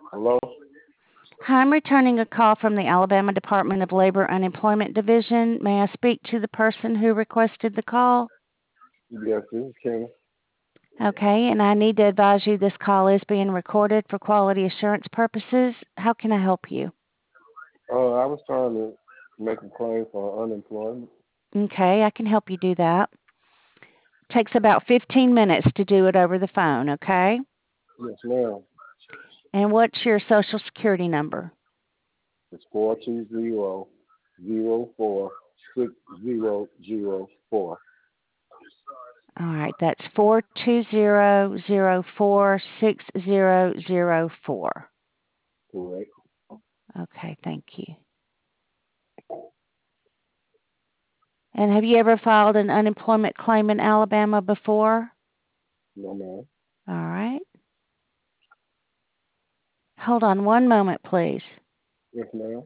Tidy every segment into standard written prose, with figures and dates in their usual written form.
Hello? Hi, I'm returning a call from the Alabama Department of Labor Unemployment Division. May I speak to the person who requested the call? Yes, this is Kenny. Okay, and I need to advise you this call is being recorded for quality assurance purposes. How can I help you? I was trying to make a claim for unemployment. Okay, I can help you do that. Takes about 15 minutes to do it over the phone, okay? Yes, ma'am. And what's your social security number? It's 420-04-6004. All right, that's 420046004. Correct. Okay, thank you. And have you ever filed an unemployment claim in Alabama before? No, ma'am. All right. Hold on one moment, please. Yes, ma'am.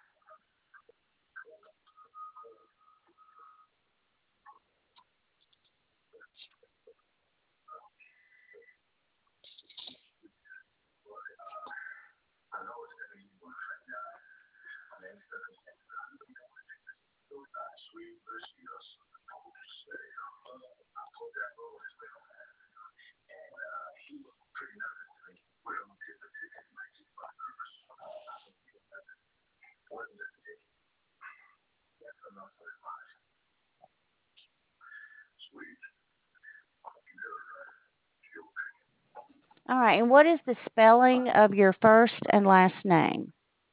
All right. And what is the spelling of your first and last name?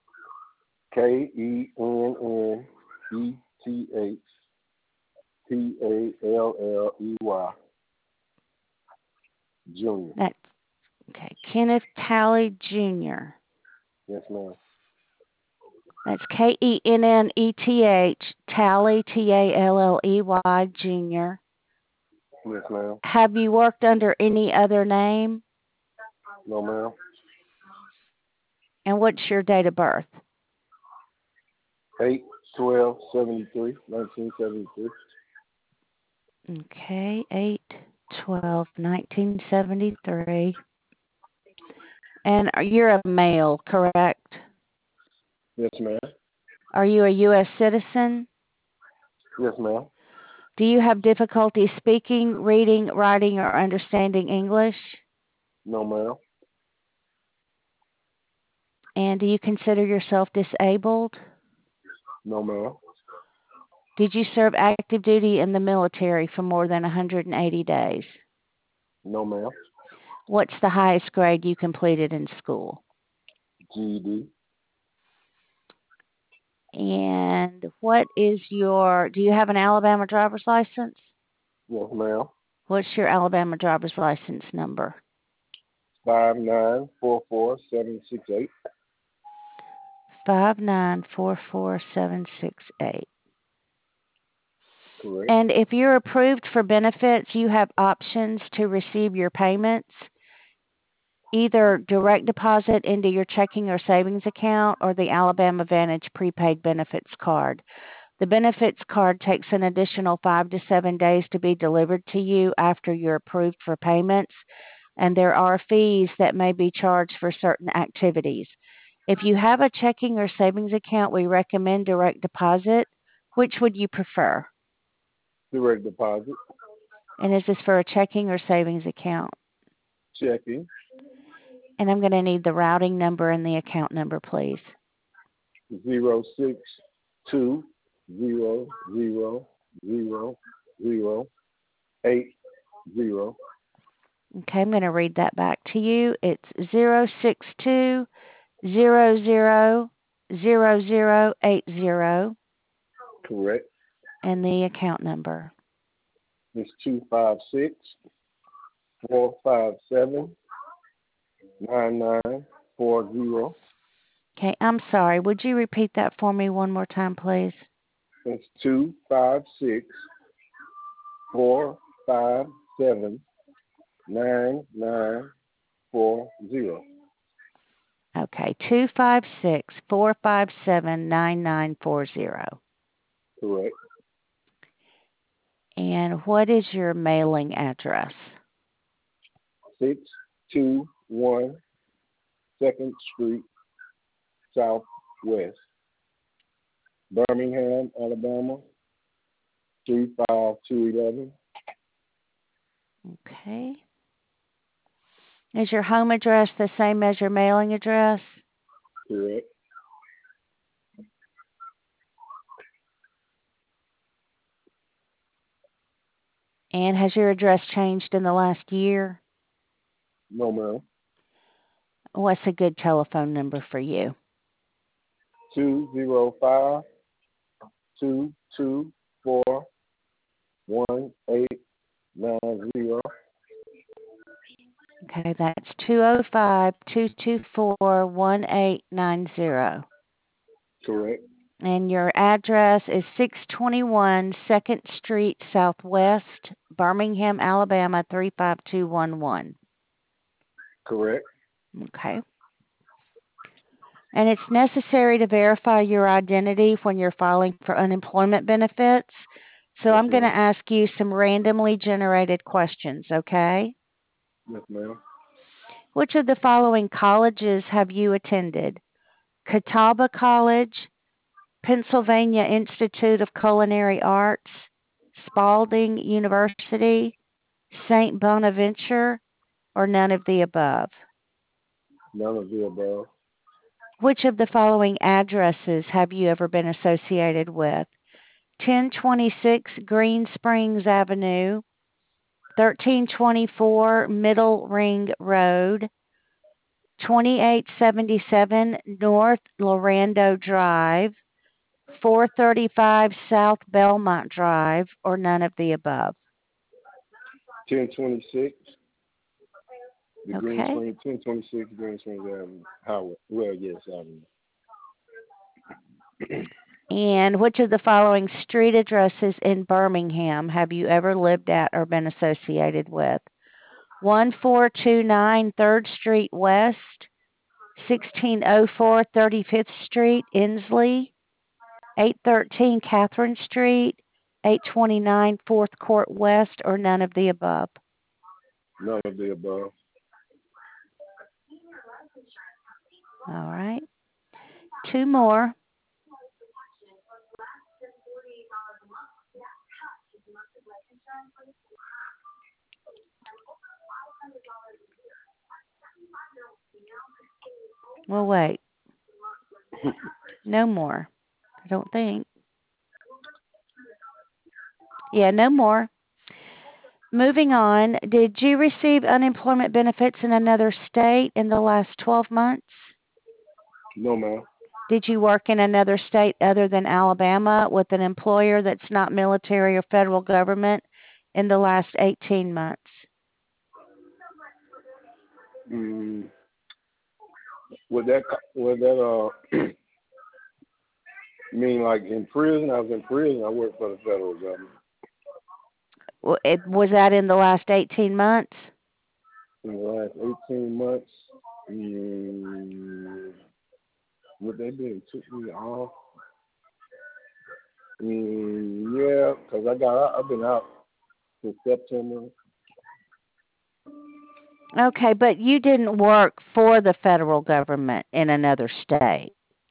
KENNETHTALLEY Junior. That's okay. Kenneth Talley Jr. Yes, ma'am. That's KENNETH Talley TALLEY Jr. Yes, ma'am. Have you worked under any other name? No, ma'am. And what's your date of birth? 8/12/73, 1973. Okay, 8/12/1973. And you're a male, correct? Yes, ma'am. Are you a U.S. citizen? Yes, ma'am. Do you have difficulty speaking, reading, writing, or understanding English? No, ma'am. And do you consider yourself disabled? No, ma'am. Did you serve active duty in the military for more than 180 days? No, ma'am. What's the highest grade you completed in school? GED. And do you have an Alabama driver's license? Yes, ma'am. What's your Alabama driver's license number? 5944768. 5944768. Correct. And if you're approved for benefits, you have options to receive your payments, either direct deposit into your checking or savings account or the Alabama Vantage prepaid benefits card. The benefits card takes an additional 5 to 7 days to be delivered to you after you're approved for payments, and there are fees that may be charged for certain activities. If you have a checking or savings account, we recommend direct deposit. Which would you prefer? Direct deposit. And is this for a checking or savings account? Checking. And I'm going to need the routing number and the account number, please. 062000080. Okay, I'm going to read that back to you. It's 062000080. Correct. And the account number. It's 256-457-9940. Okay, I'm sorry. Would you repeat that for me one more time, please? It's 256-457-9940. Okay, 256-457-9940. Correct. And what is your mailing address? 621 2nd Street Southwest, Birmingham, Alabama 35211. Okay. Is your home address the same as your mailing address? Correct. And has your address changed in the last year? No, ma'am. What's a good telephone number for you? 205 224 1890. Okay, that's 205-224-1890. Correct. And your address is 621 2nd Street Southwest, Birmingham, Alabama 35211. Correct. Okay. And it's necessary to verify your identity when you're filing for unemployment benefits. So Yes, I'm going to ma'am. ask you some randomly generated questions, okay? Yes, ma'am. Which of the following colleges have you attended? Catawba College, Pennsylvania Institute of Culinary Arts, Spalding University, St. Bonaventure, or none of the above? None of the above. Which of the following addresses have you ever been associated with? 1026 Green Springs Avenue, 1324 Middle Ring Road, 2877 North Lorando Drive, 435 South Belmont Drive, or none of the above? 1026. The Green Okay. Spring, 1026 Green Springs Avenue. Howard. Well, yes, Avenue. And which of the following street addresses in Birmingham have you ever lived at or been associated with? 1429 3rd Street West, 1604 35th Street, Inslee, 813 Catherine Street, 829 4th Court West, or none of the above? None of the above. All right. Two more. Well, wait. No more. I don't think. Yeah, no more. Moving on, did you receive unemployment benefits in another state in the last 12 months? No, ma'am. Did you work in another state other than Alabama with an employer that's not military or federal government in the last 18 months? Would that mean like in prison? I was in prison. I worked for the federal government. Was that in the last 18 months? In the last 18 months, would they be took me off? Yeah, because I've been out since September. Okay, but you didn't work for the federal government in another state.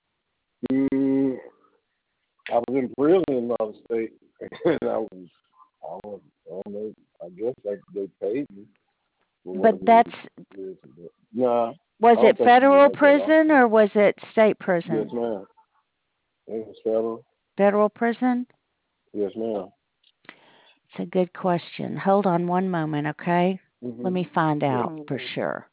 I was in prison in another state, and I don't know, I guess they paid me. But that's... Nah. Was it federal prison or was it state prison? Yes, ma'am. It was federal. Federal prison? Yes, ma'am. It's a good question. Hold on one moment, okay? Mm-hmm. Let me find out for sure.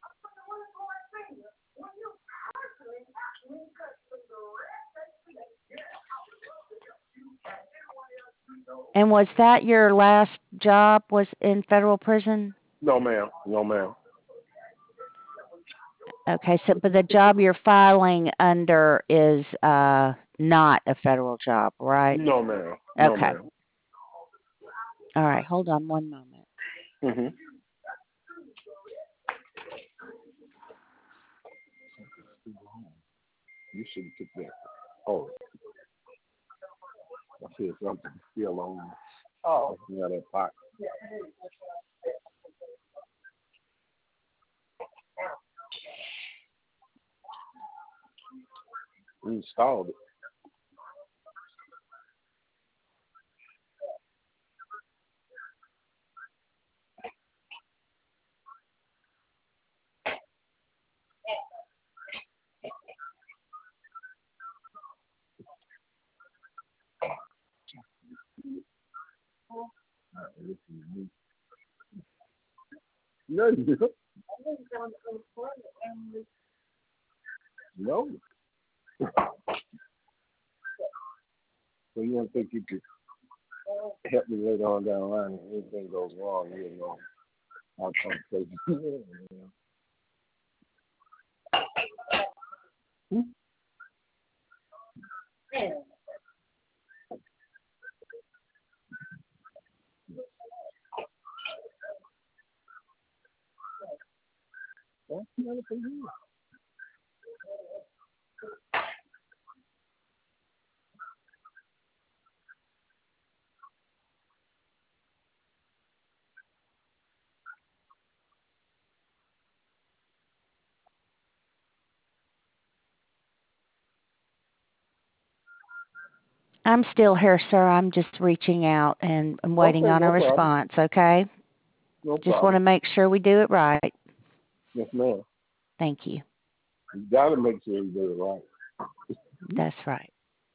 And was that your last job, was in federal prison? No, ma'am. No, ma'am. Okay, so but the job you're filing under is not a federal job, right? No, ma'am. Okay. No, ma'am. All right, hold on one moment. Mm-hmm. You should have took that. Oh. I feel something still on. Oh. You got that pot. installed it. No, no. So you don't think you could help me later on down the line if anything goes wrong? You know, I'll come take you. Hmm? That's another thing. I'm still here, sir. I'm just reaching out and I'm waiting Okay, on a no problem. response, okay? No Just want problem. to make sure we do it right. Yes, ma'am. Thank you. You gotta make sure you do it right. That's right.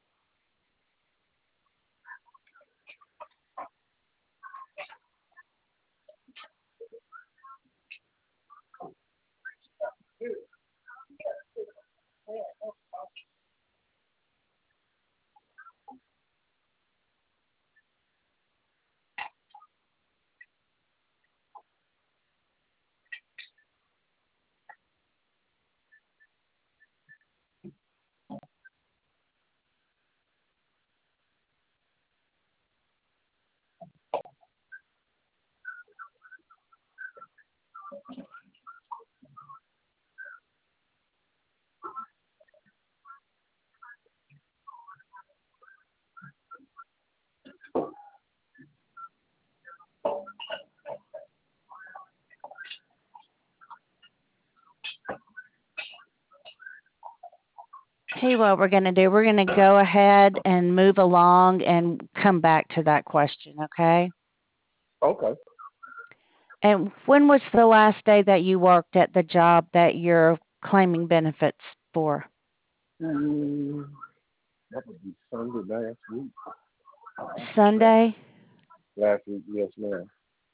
Tell you what we're going to do. We're going to go ahead and move along and come back to that question, okay? Okay. And when was the last day that you worked at the job that you're claiming benefits for? Mm, that would be Sunday last week. Sunday? Last week, yes, ma'am.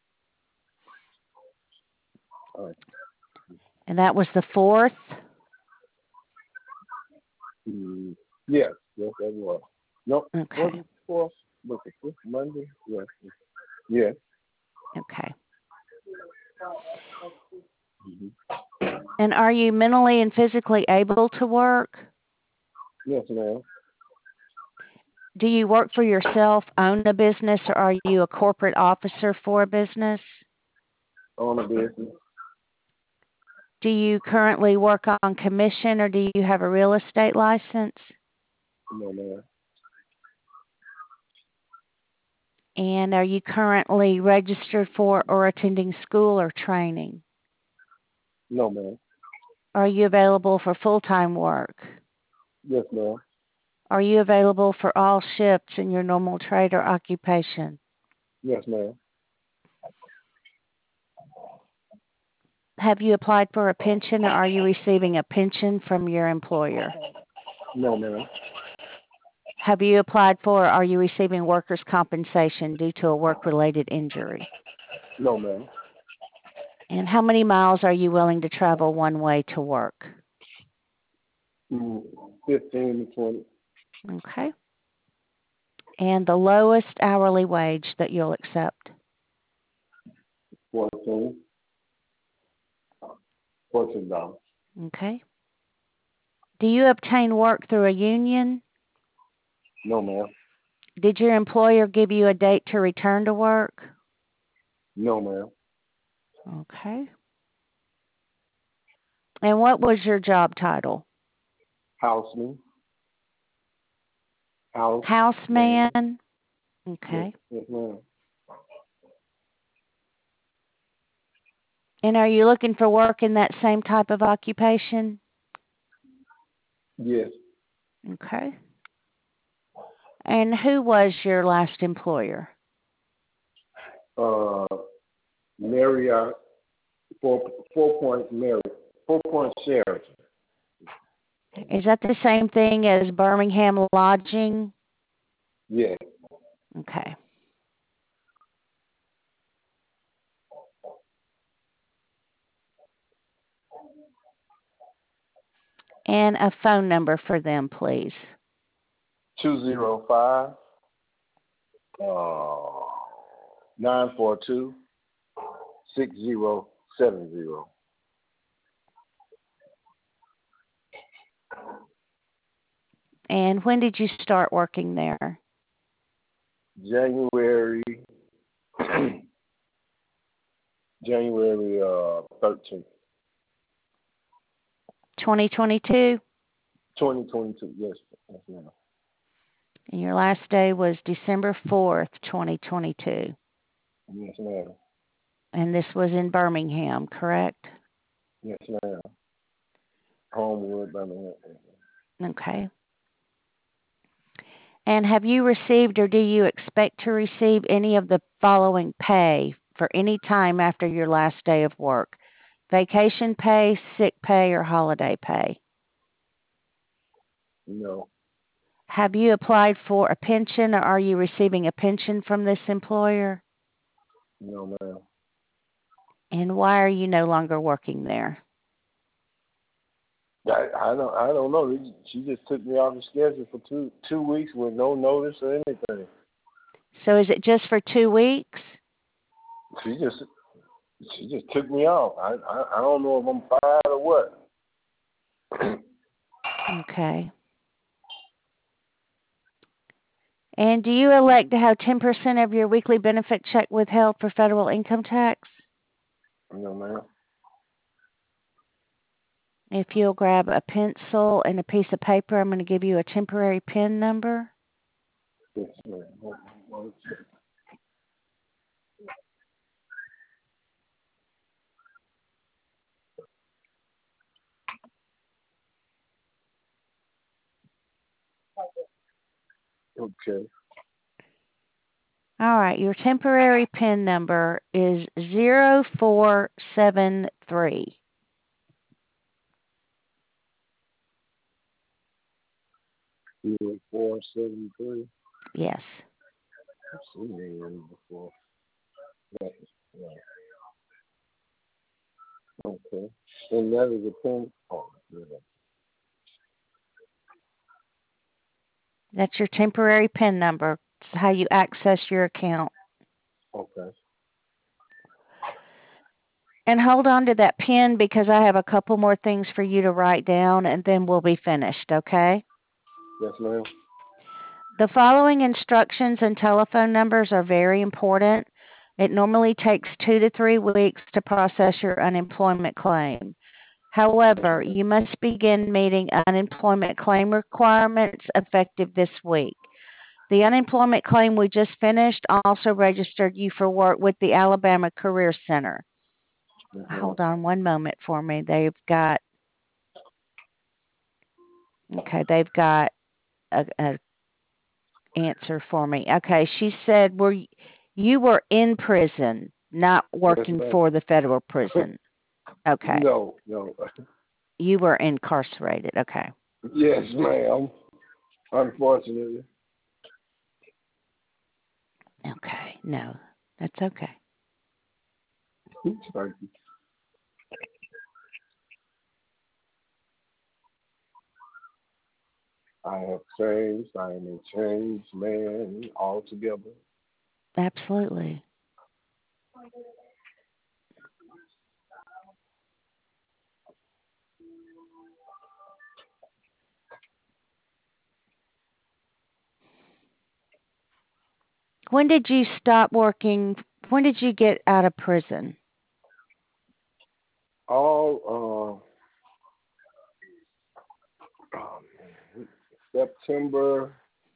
All right. And that was the 4th? Yes, yes, that was. No, was Okay. it fourth? Was it fifth Monday? Yes. Yes. Okay. Mm-hmm. And are you mentally and physically able to work? Yes, ma'am. Do you work for yourself, own a business, or are you a corporate officer for a business? On a business. Do you currently work on commission or do you have a real estate license? No, ma'am. And are you currently registered for or attending school or training? No, ma'am. Are you available for full-time work? Yes, ma'am. Are you available for all shifts in your normal trade or occupation? Yes, ma'am. Have you applied for a pension or are you receiving a pension from your employer? No, ma'am. Have you applied for or are you receiving workers' compensation due to a work-related injury? No, ma'am. And how many miles are you willing to travel one way to work? 15 to 20. Okay. And the lowest hourly wage that you'll accept? 14. $14. Okay. Do you obtain work through a union? No, ma'am. Did your employer give you a date to return to work? No, ma'am. Okay. And what was your job title? Houseman. House. Houseman? Yes, Okay. yes, ma'am. And are you looking for work in that same type of occupation? Yes. Okay. And who was your last employer? Marriott, 4 Point Marriott, 4 Point Sheraton. Is that the same thing as Birmingham Lodging? Yeah. Okay. And a phone number for them, please. 205 942 6070. And when did you start working there? January January 13th, 2022? 2022. Yes, ma'am. And your last day was December 4th, 2022. Yes, ma'am. And this was in Birmingham, correct? Yes, ma'am. Homewood, Birmingham. Okay. And have you received or do you expect to receive any of the following pay for any time after your last day of work? Vacation pay, sick pay, or holiday pay? No, Have you applied for a pension or are you receiving a pension from this employer? no, ma'am. And why are you no longer working there? I don't know. She just took me off the schedule for two weeks with no notice or anything. So is it just for 2 weeks? She just took me off. I don't know if I'm fired or what. Okay. And do you elect to have 10% of your weekly benefit check withheld for federal income tax? No, ma'am. If you'll grab a pencil and a piece of paper, I'm going to give you a temporary PIN number. Yes, ma'am. One second. Okay. All right, your temporary PIN number is 0473. 473. Yes. I've seen that one before. Right. Okay. And that is a pin. Oh, yeah. That's your temporary PIN number. It's how you access your account. Okay. And hold on to that PIN because I have a couple more things for you to write down and then we'll be finished, okay? Yes, ma'am. The following instructions and telephone numbers are very important. It normally takes 2 to 3 weeks to process your unemployment claim. However, you must begin meeting unemployment claim requirements effective this week. The unemployment claim we just finished also registered you for work with the Alabama Career Center. Mm-hmm. Hold on one moment for me. They've got a answer for me. Okay, she said you were in prison, not working Yes, for the federal prison. Okay. No. You were incarcerated. Okay. Yes, ma'am. Unfortunately. Okay. No, that's okay. Thank you. I have changed. I am a changed man altogether. Absolutely. When did you stop working? When did you get out of prison? All September.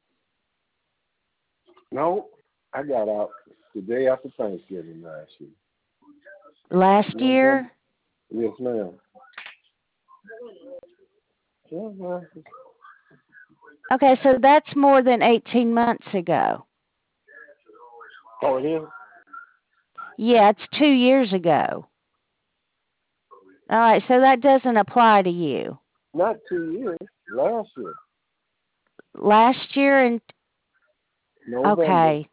No, I got out the day after Thanksgiving last year. Last November. year? Yes, ma'am. Yeah, ma'am. Okay, so that's more than 18 months ago. Oh, it is? Yeah, it's 2 years ago. All right, so that doesn't apply to you. Not 2 years. Last year. Last year and November. okay,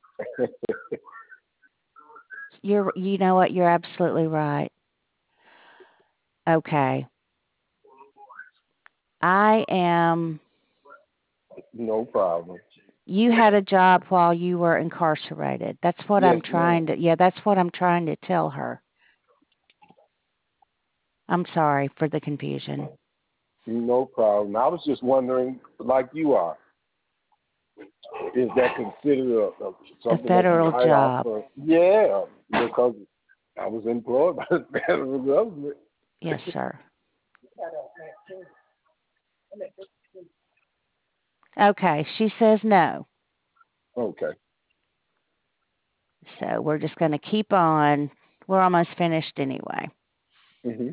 you know what? You're absolutely right. Okay. I am No problem. You had a job while you were incarcerated. That's what Yes, I'm ma'am. trying to Yeah, that's what I'm trying to tell her. I'm sorry for the confusion. No problem. I was just wondering, like you are, is that considered A something that you federal write off job. for? Yeah, because I was employed by the federal government. Yes, sir. Okay, she says no. Okay. So we're just going to keep on. We're almost finished anyway. Mhm.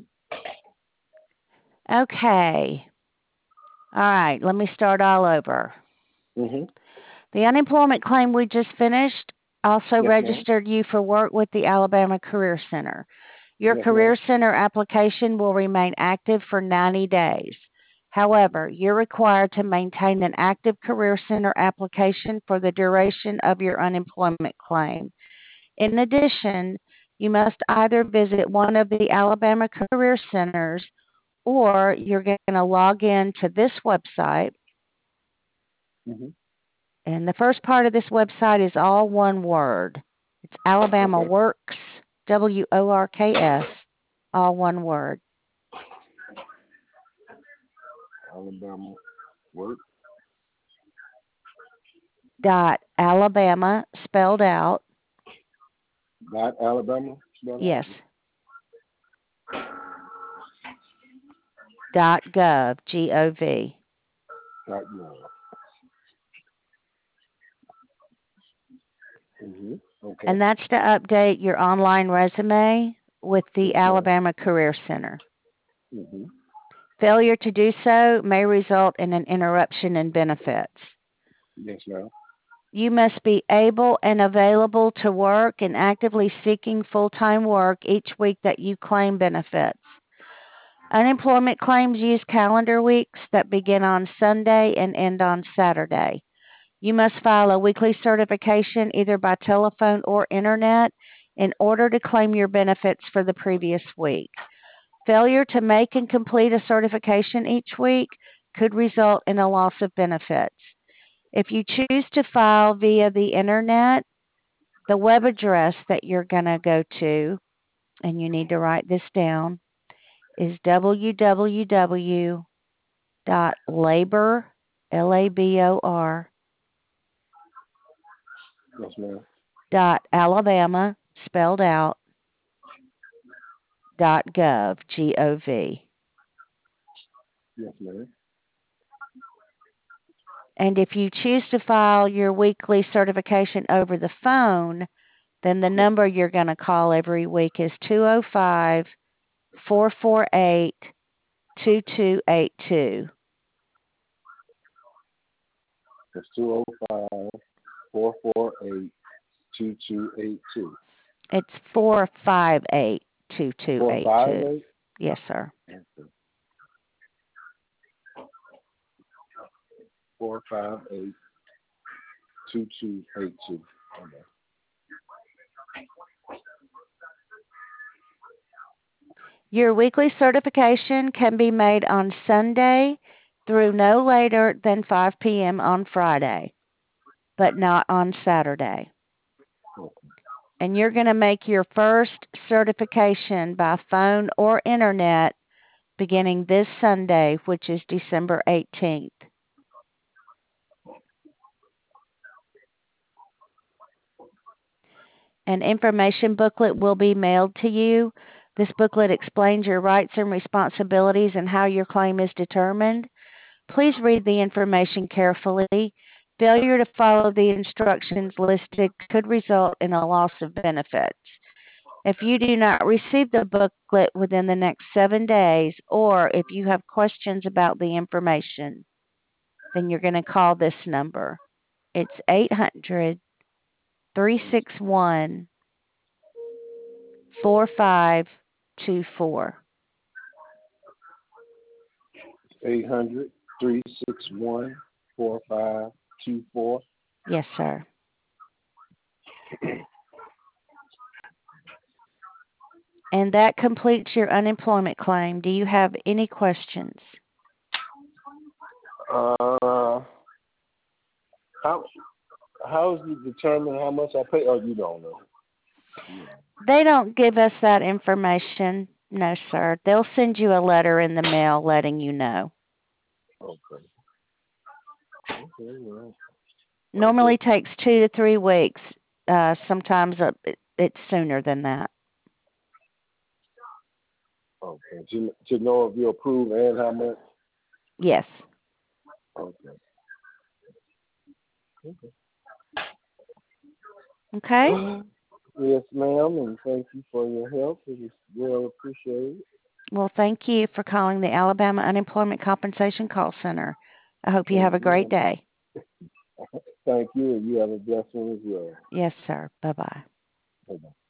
Okay. All right, let me start all over. Mhm. The unemployment claim we just finished also Yes, ma'am. registered you for work with the Alabama Career Center. Your Yes, ma'am. Career Center application will remain active for 90 days. However, you're required to maintain an active Career Center application for the duration of your unemployment claim. In addition, you must either visit one of the Alabama Career Centers or you're going to log in to this website. Mhm. And the first part of this website is all one word. It's Alabama Okay. Works, WORKS, all one word. Alabama work. Alabama spelled out. Not Alabama. Spell out. Yes. .gov, Gov. Not you. Mhm. Okay. And that's to update your online resume with the Yes, ma'am. Alabama Career Center. Mhm. Failure to do so may result in an interruption in benefits. Yes, ma'am. You must be able and available to work and actively seeking full-time work each week that you claim benefits. Unemployment claims use calendar weeks that begin on Sunday and end on Saturday. You must file a weekly certification either by telephone or internet in order to claim your benefits for the previous week. Failure to make and complete a certification each week could result in a loss of benefits. If you choose to file via the internet, the web address that you're going to go to, and you need to write this down, is www.labor, Labor, Yes, ma'am. Alabama, spelled out, .gov, Gov. Yes, ma'am. And if you choose to file your weekly certification over the phone, then the Yes. number you're going to call every week is 205-448-2282. It's 205-448-2282. It's 458-2282. 458. Yes, sir. 458-2282. Okay. Your weekly certification can be made on Sunday through no later than 5 p.m. on Friday, but not on Saturday. And you're going to make your first certification by phone or internet beginning this Sunday, which is December 18th. An information booklet will be mailed to you. This booklet explains your rights and responsibilities and how your claim is determined. Please read the information carefully. Failure to follow the instructions listed could result in a loss of benefits. If you do not receive the booklet within the next 7 days, or if you have questions about the information, then you're going to call this number. It's 800-361-4524. 800-361-4524. Yes, sir. And that completes your unemployment claim. Do you have any questions? How is it determined how much I pay? Oh, you don't know. They don't give us that information. No, sir. They'll send you a letter in the mail letting you know. Okay. Okay, well. Normally takes 2 to 3 weeks. Sometimes it's sooner than that. Okay. To know if you approve and how much? Yes. Okay. Okay? Yes, ma'am, and thank you for your help. It is well appreciated. Well, thank you for calling the Alabama Unemployment Compensation Call Center. I hope you Thank have a great day. Thank you, and you have a blessed one as well. Yes, sir. Bye-bye. Bye-bye.